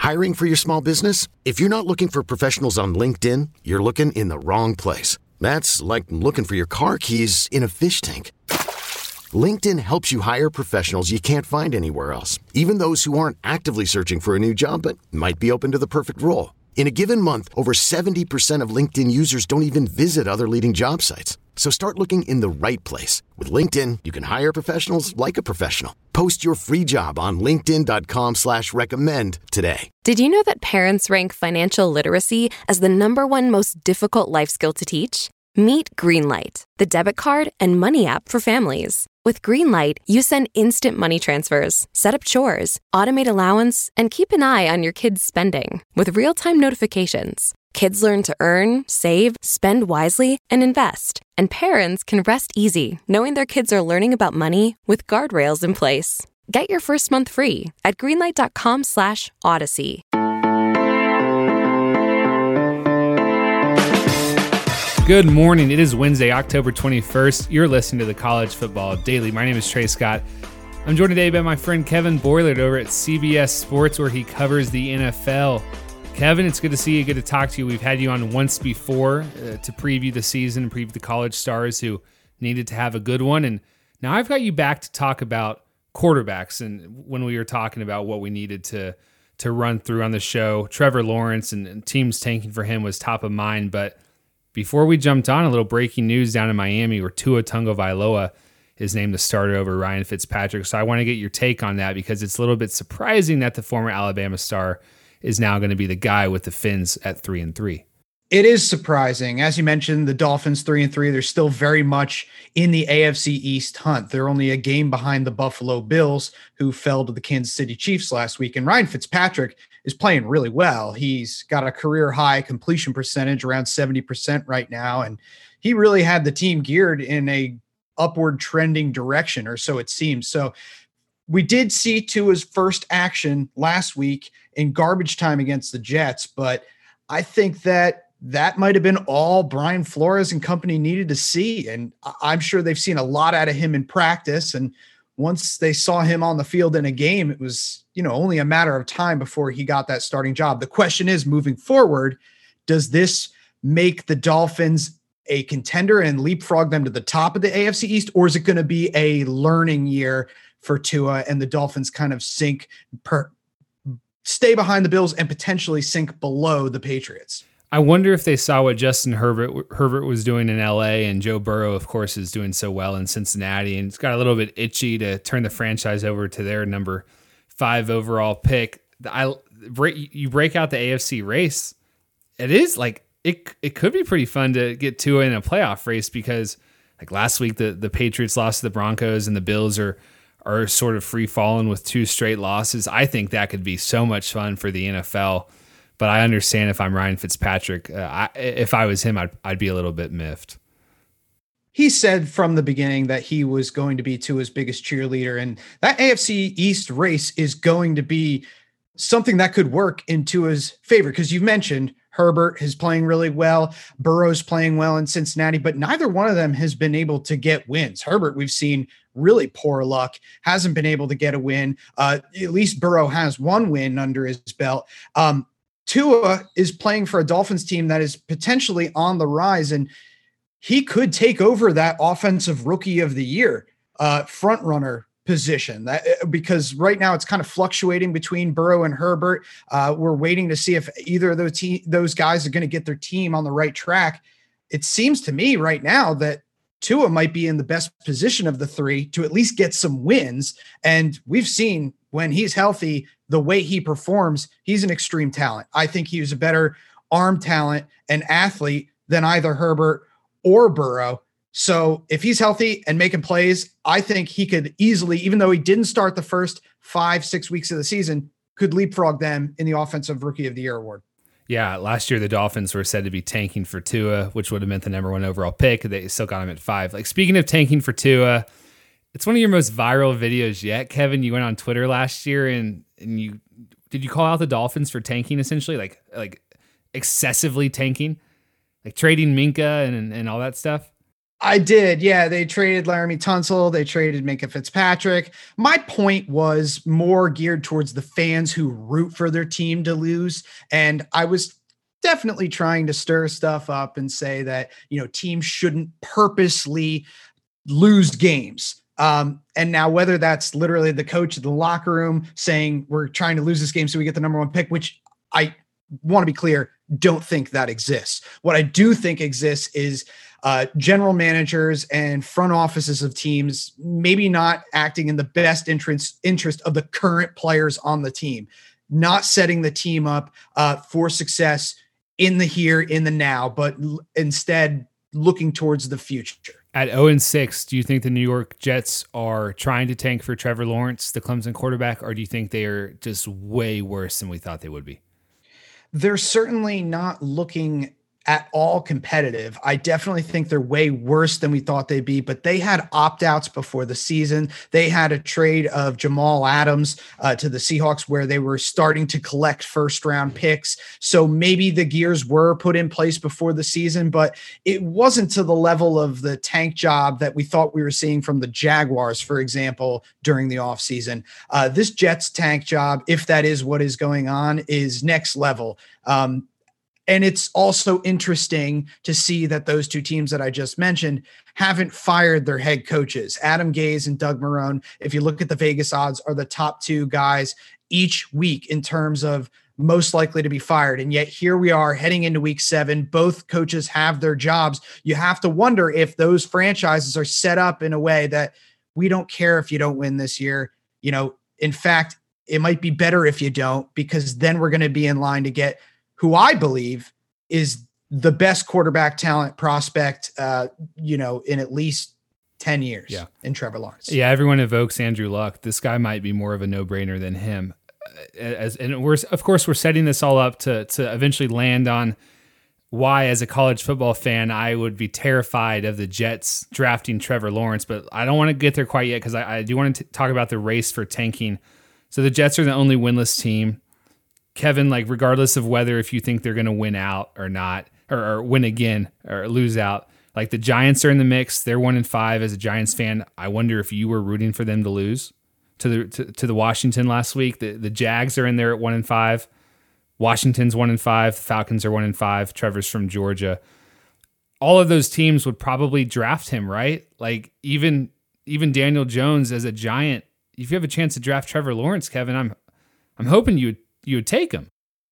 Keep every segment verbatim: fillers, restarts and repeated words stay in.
Hiring for your small business? If you're not looking for professionals on LinkedIn, you're looking in the wrong place. That's like looking for your car keys in a fish tank. LinkedIn helps you hire professionals you can't find anywhere else, even those who aren't actively searching for a new job but might be open to the perfect role. In a given month, over seventy percent of LinkedIn users don't even visit other leading job sites. So start looking in the right place. With LinkedIn, you can hire professionals like a professional. Post your free job on linkedin.com slash recommend today. Did you know that parents rank financial literacy as the number one most difficult life skill to teach? Meet Greenlight, the debit card and money app for families. With Greenlight, you send instant money transfers, set up chores, automate allowance, and keep an eye on your kids' spending with real-time notifications. Kids learn to earn, save, spend wisely, and invest. And parents can rest easy knowing their kids are learning about money with guardrails in place. Get your first month free at greenlight.com slash odyssey. Good morning. It is Wednesday, October twenty-first. You're listening to the College Football Daily. My name is Trey Scott. I'm joined today by my friend Kevin Boylard over at C B S Sports, where he covers the N F L. Kevin, it's good to see you. Good to talk to you. We've had you on once before uh, to preview the season and preview the college stars who needed to have a good one. And now I've got you back to talk about quarterbacks. And when we were talking about what we needed to to run through on the show, Trevor Lawrence and, and teams tanking for him was top of mind. But before we jumped on, a little breaking news down in Miami where Tua Tagovailoa is named the starter over Ryan Fitzpatrick. So I want to get your take on that because it's a little bit surprising that the former Alabama star is now going to be the guy with the Fins at three and three. It is surprising. As you mentioned, the Dolphins three and three, they're still very much in the A F C East hunt. They're only a game behind the Buffalo Bills, who fell to the Kansas City Chiefs last week. And Ryan Fitzpatrick is playing really well. He's got a career high completion percentage around seventy percent right now. And he really had the team geared in a upward trending direction, or so it seems. So we did see Tua's first action last week in garbage time against the Jets, but I think that that might have been all Brian Flores and company needed to see. And I'm sure they've seen a lot out of him in practice. And once they saw him on the field in a game, it was, you know, only a matter of time before he got that starting job. The question is, moving forward, does this make the Dolphins a contender and leapfrog them to the top of the A F C East? Or is it going to be a learning year for Tua and the Dolphins kind of sink per stay behind the Bills and potentially sink below the Patriots? I wonder if they saw what Justin Herbert Herbert was doing in L A, and Joe Burrow, of course, is doing so well in Cincinnati, and it's got a little bit itchy to turn the franchise over to their number five overall pick. I you break out the A F C race. It is like it. It could be pretty fun to get Tua in a playoff race because, like last week, the the Patriots lost to the Broncos, and the Bills are are sort of free falling with two straight losses. I think that could be so much fun for the N F L. But I understand if I'm Ryan Fitzpatrick, uh, I, if I was him, I'd, I'd be a little bit miffed. He said from the beginning that he was going to be Tua's biggest cheerleader, and that A F C East race is going to be something that could work in Tua's favor. Because you've mentioned Herbert is playing really well, Burrow's playing well in Cincinnati, but neither one of them has been able to get wins. Herbert, we've seen really poor luck, hasn't been able to get a win. Uh, at least Burrow has one win under his belt. Um, Tua is playing for a Dolphins team that is potentially on the rise, and he could take over that offensive rookie of the year uh, front runner position. That because right now it's kind of fluctuating between Burrow and Herbert. Uh, we're waiting to see if either of those te- those guys are going to get their team on the right track. It seems to me right now that Tua might be in the best position of the three to at least get some wins, and we've seen when he's healthy, the way he performs, he's an extreme talent. I think he was a better arm talent and athlete than either Herbert or Burrow. So if he's healthy and making plays, I think he could easily, even though he didn't start the first five, six weeks of the season, could leapfrog them in the Offensive Rookie of the Year award. Yeah, last year the Dolphins were said to be tanking for Tua, which would have meant the number one overall pick. They still got him at five. Like, speaking of tanking for Tua, it's one of your most viral videos yet, Kevin. You went on Twitter last year and and you did you call out the Dolphins for tanking essentially, like like excessively tanking, like trading Minka and and all that stuff? I did. Yeah. They traded Laramie Tunsil. They traded Minka Fitzpatrick. My point was more geared towards the fans who root for their team to lose. And I was definitely trying to stir stuff up and say that, you know, teams shouldn't purposely lose games. Um, and now whether that's literally the coach of the locker room saying we're trying to lose this game so we get the number one pick, which I want to be clear, don't think that exists. What I do think exists is uh, general managers and front offices of teams maybe not acting in the best interest, interest of the current players on the team, not setting the team up uh, for success in the here, in the now, but l- instead looking towards the future. At oh and six, do you think the New York Jets are trying to tank for Trevor Lawrence, the Clemson quarterback, or do you think they are just way worse than we thought they would be? They're certainly not looking at all competitive. I definitely think they're way worse than we thought they'd be, but they had opt-outs before the season. They had a trade of Jamal Adams uh, to the Seahawks where they were starting to collect first round picks. So maybe the gears were put in place before the season, but it wasn't to the level of the tank job that we thought we were seeing from the Jaguars, for example, during the offseason. Uh, this Jets tank job, if that is what is going on, is next level. Um, And it's also interesting to see that those two teams that I just mentioned haven't fired their head coaches. Adam Gase and Doug Marrone, if you look at the Vegas odds, are the top two guys each week in terms of most likely to be fired. And yet here we are heading into week seven. Both coaches have their jobs. You have to wonder if those franchises are set up in a way that we don't care if you don't win this year. You know, in fact, it might be better if you don't, because then we're going to be in line to get who I believe is the best quarterback talent prospect, uh, you know, in at least ten years yeah. in Trevor Lawrence. Yeah, everyone evokes Andrew Luck. This guy might be more of a no-brainer than him. As, and we're, of course, we're setting this all up to to eventually land on why, as a college football fan, I would be terrified of the Jets drafting Trevor Lawrence, but I don't want to get there quite yet because I, I do want to t- talk about the race for tanking. So the Jets are the only winless team. Kevin, like regardless of whether if you think they're going to win out or not, or, or win again or lose out, like the Giants are in the mix. They're one and five. As a Giants fan, I wonder if you were rooting for them to lose to the to, to the Washington last week. The the Jags are in there at one and five. Washington's one and five. The Falcons are one and five. Trevor's from Georgia. All of those teams would probably draft him, right? Like even even Daniel Jones as a Giant. If you have a chance to draft Trevor Lawrence, Kevin, I'm I'm hoping you would. you would take him.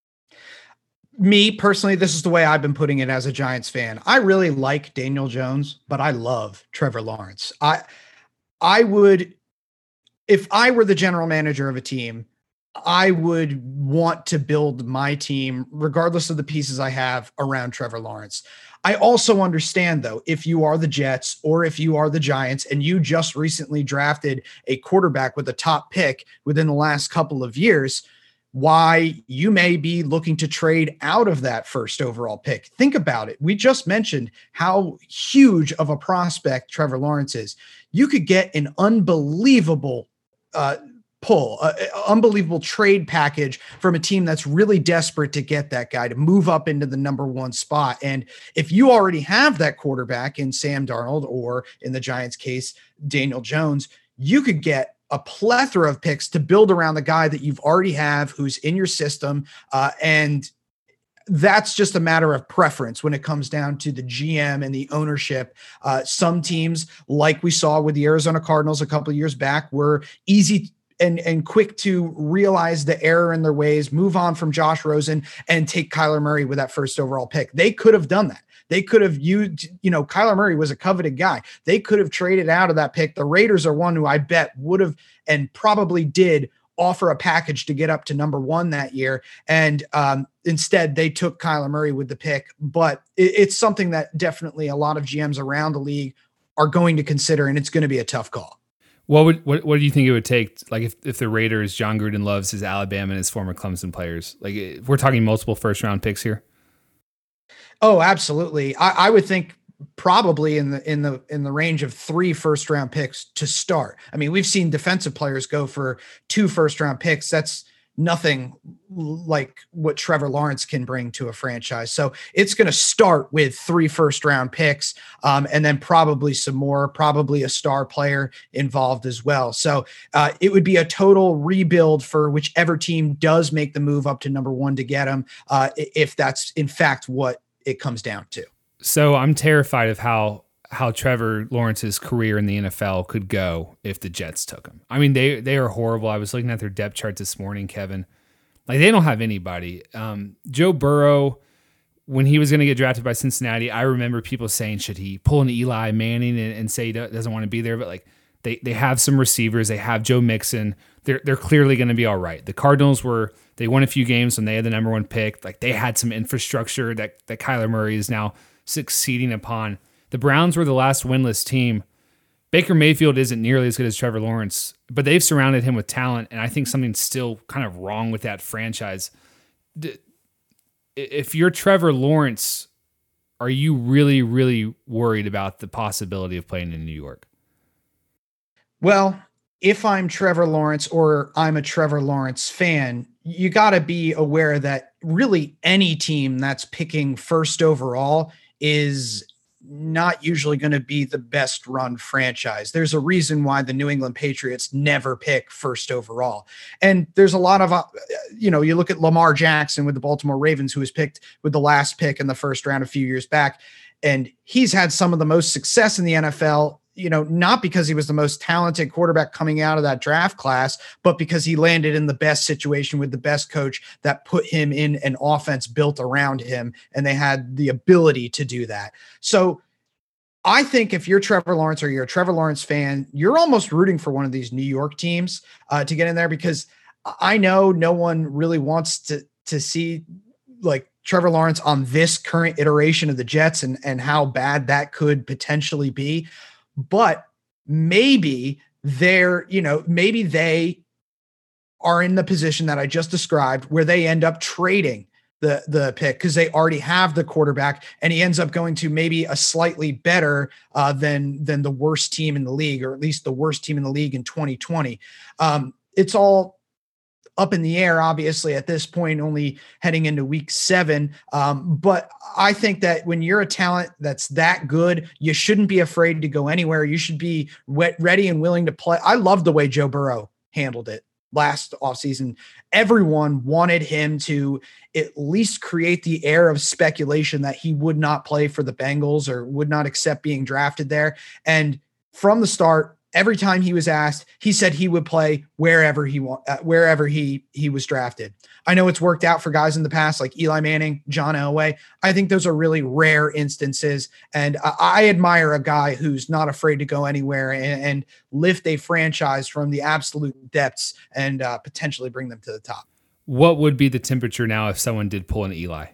Me personally, this is the way I've been putting it as a Giants fan. I really like Daniel Jones, but I love Trevor Lawrence. I, I would, if I were the general manager of a team, I would want to build my team, regardless of the pieces I have, around Trevor Lawrence. I also understand, though, if you are the Jets or if you are the Giants and you just recently drafted a quarterback with a top pick within the last couple of years, why you may be looking to trade out of that first overall pick. Think about it. We just mentioned how huge of a prospect Trevor Lawrence is. You could get an unbelievable uh, pull, uh, unbelievable trade package from a team that's really desperate to get that guy to move up into the number one spot. And if you already have that quarterback in Sam Darnold, or in the Giants case, Daniel Jones, you could get a plethora of picks to build around the guy that you've already have, who's in your system. Uh, and that's just a matter of preference when it comes down to the G M and the ownership. Uh, some teams, like we saw with the Arizona Cardinals a couple of years back, were easy and, and quick to realize the error in their ways, move on from Josh Rosen and take Kyler Murray with that first overall pick. They could have done that. They could have used, you know, Kyler Murray was a coveted guy. They could have traded out of that pick. The Raiders are one who I bet would have and probably did offer a package to get up to number one that year. And um, instead they took Kyler Murray with the pick. But it, it's something that definitely a lot of G Ms around the league are going to consider, and it's going to be a tough call. What would what, what do you think it would take? Like if, if the Raiders, John Gruden loves his Alabama and his former Clemson players, like if we're talking multiple first round picks here. Oh, absolutely. I, I would think probably in the in the in the range of three first round picks to start. I mean, we've seen defensive players go for two first round picks. That's, nothing like what Trevor Lawrence can bring to a franchise. So it's going to start with three first round picks, um, and then probably some more, probably a star player involved as well. So uh, it would be a total rebuild for whichever team does make the move up to number one to get him, uh, if that's in fact what it comes down to. So I'm terrified of how how Trevor Lawrence's career in the N F L could go if the Jets took him. I mean, they they are horrible. I was looking at their depth chart this morning, Kevin. Like, they don't have anybody. Um, Joe Burrow, when he was going to get drafted by Cincinnati, I remember people saying, should he pull an Eli Manning and, and say he doesn't want to be there? But like, they they have some receivers. They have Joe Mixon. They're they're clearly going to be all right. The Cardinals were they won a few games when they had the number one pick. Like, they had some infrastructure that that Kyler Murray is now succeeding upon. The Browns were the last winless team. Baker Mayfield isn't nearly as good as Trevor Lawrence, but they've surrounded him with talent, and I think something's still kind of wrong with that franchise. If you're Trevor Lawrence, are you really, really worried about the possibility of playing in New York? Well, if I'm Trevor Lawrence or I'm a Trevor Lawrence fan, you got to be aware that really any team that's picking first overall is not usually going to be the best run franchise. There's a reason why the New England Patriots never pick first overall. And there's a lot of, uh, you know, you look at Lamar Jackson with the Baltimore Ravens, who was picked with the last pick in the first round a few years back. And he's had some of the most success in the N F L, you know, not because he was the most talented quarterback coming out of that draft class, but because he landed in the best situation with the best coach that put him in an offense built around him. And they had the ability to do that. So I think if you're Trevor Lawrence or you're a Trevor Lawrence fan, you're almost rooting for one of these New York teams uh, to get in there, because I know no one really wants to, to see like Trevor Lawrence on this current iteration of the Jets and, and how bad that could potentially be. But maybe they're, you know, maybe they are in the position that I just described where they end up trading the, the pick because they already have the quarterback, and he ends up going to maybe a slightly better uh, than, than the worst team in the league, or at least the worst team in the league in twenty twenty. Um, it's all up in the air, obviously, at this point, only heading into week seven. Um, but I think that when you're a talent that's that good, you shouldn't be afraid to go anywhere. You should be wet, ready and willing to play. I love the way Joe Burrow handled it last offseason. Everyone wanted him to at least create the air of speculation that he would not play for the Bengals or would not accept being drafted there. And from the start, every time he was asked, he said he would play wherever he wa- uh, wherever he he was drafted. I know it's worked out for guys in the past like Eli Manning, John Elway. I think those are really rare instances, and I, I admire a guy who's not afraid to go anywhere and, and lift a franchise from the absolute depths and uh, potentially bring them to the top. What would be the temperature now if someone did pull an Eli?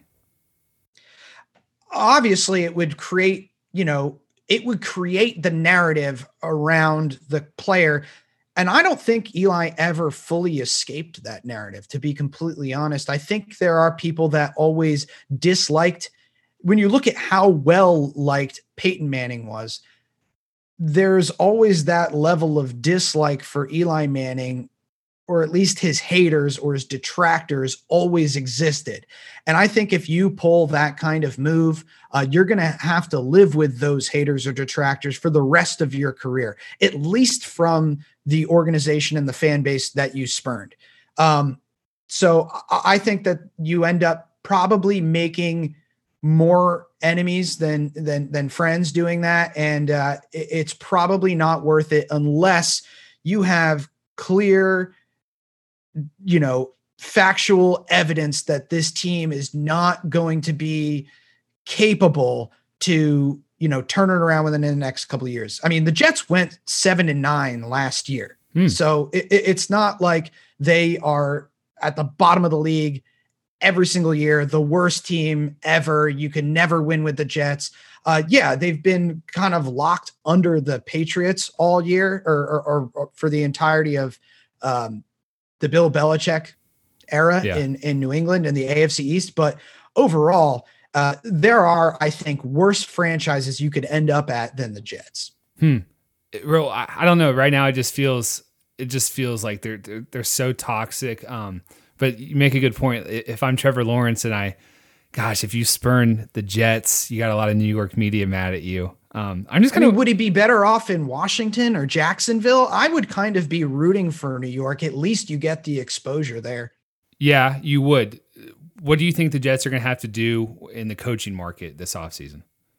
Obviously, it would create, you know, it would create the narrative around the player. And I don't think Eli ever fully escaped that narrative, to be completely honest. I think there are people that always disliked, when you look at how well liked Peyton Manning was, there's always that level of dislike for Eli Manning, or at least his haters or his detractors always existed. And I think if you pull that kind of move, uh, you're going to have to live with those haters or detractors for the rest of your career, at least from the organization and the fan base that you spurned. Um, so I think that you end up probably making more enemies than, than, than friends doing that. And uh, it, it's probably not worth it unless you have clear, you know, factual evidence that this team is not going to be capable to, you know, turn it around within the next couple of years. I mean, the Jets went seven and nine last year. Hmm. So it, it's not like they are at the bottom of the league every single year, the worst team ever. You can never win with the Jets. Uh, yeah, they've been kind of locked under the Patriots all year or, or, or, or for the entirety of, um, the Bill Belichick era yeah. in, in New England and the A F C East. But overall, uh, there are, I think, worse franchises you could end up at than the Jets. Hmm. Real, I, I don't know. Right now, it just feels, it just feels like they're, they're, they're so toxic. Um, But you make a good point. If I'm Trevor Lawrence and I, gosh, if you spurn the Jets, you got a lot of New York media mad at you. Um, I'm just kind of. I mean, would he be better off in Washington or Jacksonville? I would kind of be rooting for New York. At least you get the exposure there. Yeah, you would. What do you think the Jets are going to have to do in the coaching market this offseason?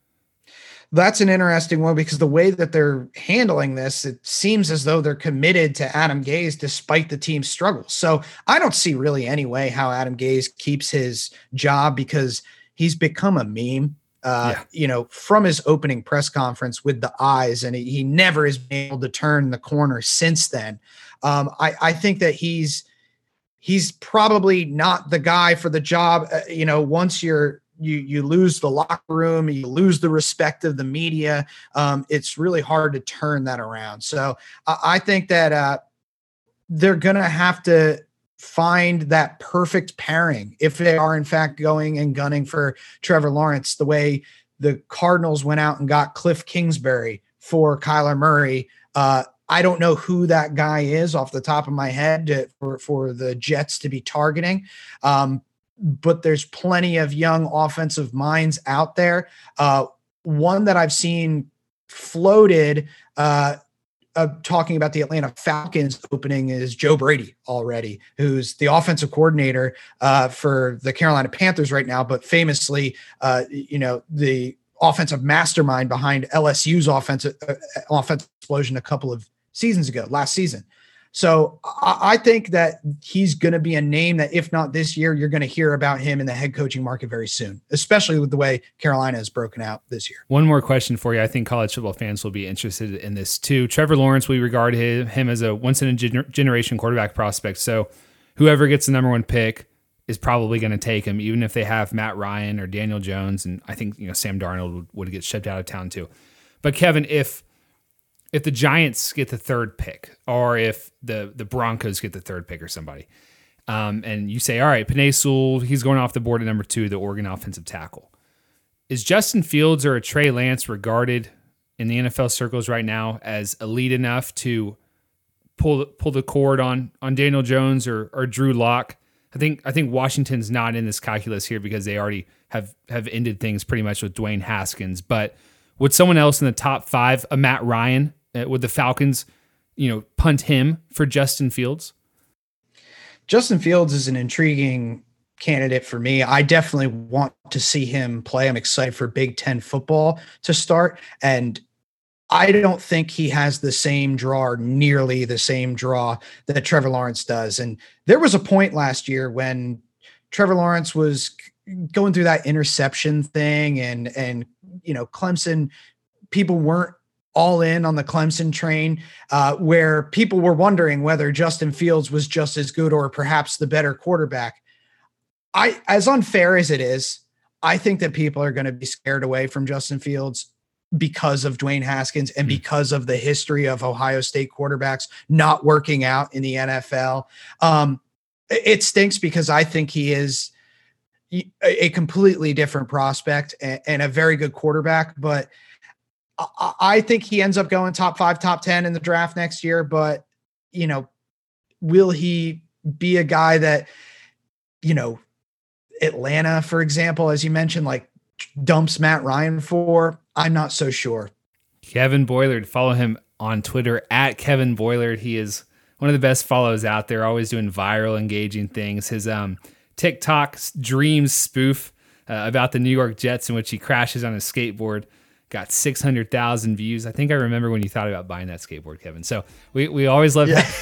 That's an interesting one because the way that they're handling this, it seems as though they're committed to Adam Gase despite the team's struggles. So I don't see really any way how Adam Gase keeps his job because he's become a meme, uh, yeah. you know, from his opening press conference with the eyes, and he, he never has been able to turn the corner since then. Um, I, I think that he's, he's probably not the guy for the job. Uh, you know, once you're, you, you lose the locker room, you lose the respect of the media. Um, it's really hard to turn that around. So I, I think that uh, they're going to have to find that perfect pairing if they are in fact going and gunning for Trevor Lawrence, the way the Cardinals went out and got Cliff Kingsbury for Kyler Murray. Uh, I don't know who that guy is off the top of my head to, for, for the Jets to be targeting. Um, but there's plenty of young offensive minds out there. Uh, one that I've seen floated uh, uh, talking about the Atlanta Falcons opening is Joe Brady already, who's the offensive coordinator uh, for the Carolina Panthers right now, but famously, uh, you know, the offensive mastermind behind L S U's offensive uh, offensive explosion a couple of seasons ago, last season. So I, I think that he's going to be a name that, if not this year, you're going to hear about him in the head coaching market very soon, especially with the way Carolina has broken out this year. One more question for you. I think college football fans will be interested in this too. Trevor Lawrence, we regard him, him as a once in a gener- generation quarterback prospect. So whoever gets the number one pick is probably going to take him, even if they have Matt Ryan or Daniel Jones. And I think, you know, Sam Darnold would, would get shipped out of town too. But Kevin, if, If the Giants get the third pick, or if the, the Broncos get the third pick or somebody, um, and you say, all right, Penei Sewell, he's going off the board at number two, the Oregon offensive tackle. Is Justin Fields or a Trey Lance regarded in the N F L circles right now as elite enough to pull pull the cord on on Daniel Jones or or Drew Lock? I think I think Washington's not in this calculus here because they already have, have ended things pretty much with Dwayne Haskins. But would someone else in the top five, a Matt Ryan, Uh, would the Falcons, you know, punt him for Justin Fields? Justin Fields is an intriguing candidate for me. I definitely want to see him play. I'm excited for Big Ten football to start. And I don't think he has the same draw, or nearly the same draw that Trevor Lawrence does. And there was a point last year when Trevor Lawrence was going through that interception thing and, and, you know, Clemson, people weren't all in on the Clemson train, uh, where people were wondering whether Justin Fields was just as good or perhaps the better quarterback. I, as unfair as it is, I think that people are going to be scared away from Justin Fields because of Dwayne Haskins and because of the history of Ohio State quarterbacks not working out in the N F L. Um, it stinks because I think he is a completely different prospect and, and a very good quarterback, but I think he ends up going top five, top ten in the draft next year. But, you know, will he be a guy that, you know, Atlanta, for example, as you mentioned, like dumps Matt Ryan for? I'm not so sure. Kevin Boilard, follow him on Twitter at Kevin Boilard. He is one of the best follows out there, always doing viral, engaging things. His um, TikTok Dreams spoof uh, about the New York Jets, in which he crashes on a skateboard, got six hundred thousand views. I think I remember when you thought about buying that skateboard, Kevin. So we, we always love yeah.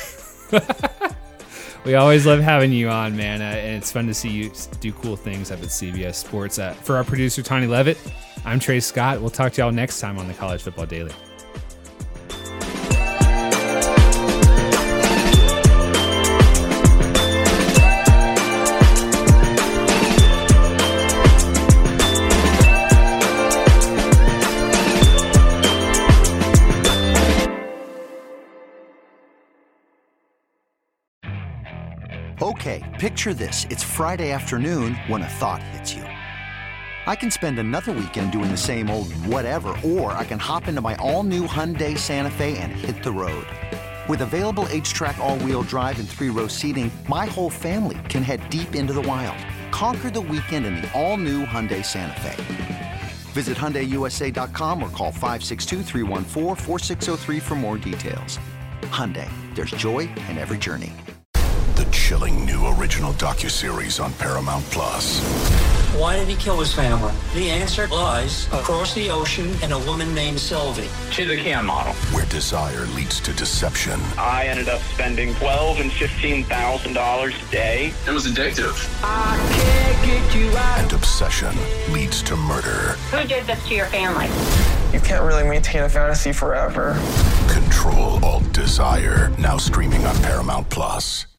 we always love having you on, man. Uh, and it's fun to see you do cool things up at C B S Sports. Uh, for our producer, Tony Levitt, I'm Trey Scott. We'll talk to y'all next time on the College Football Daily. Okay, picture this. It's Friday afternoon when a thought hits you. I can spend another weekend doing the same old whatever, or I can hop into my all-new Hyundai Santa Fe and hit the road. With available H-Track all-wheel drive and three-row seating, my whole family can head deep into the wild. Conquer the weekend in the all-new Hyundai Santa Fe. Visit Hyundai U S A dot com or call five six two, three one four, four six zero three for more details. Hyundai, there's joy in every journey. The chilling new original docuseries on Paramount Plus. Why did he kill his family? The answer lies across the ocean in a woman named Sylvie. She's a cam model. Where desire leads to deception. I ended up spending twelve thousand dollars and fifteen thousand dollars a day. It was addictive. I can't get you out. And obsession leads to murder. Who did this to your family? You can't really maintain a fantasy forever. Control Alt Desire. Now streaming on Paramount Plus.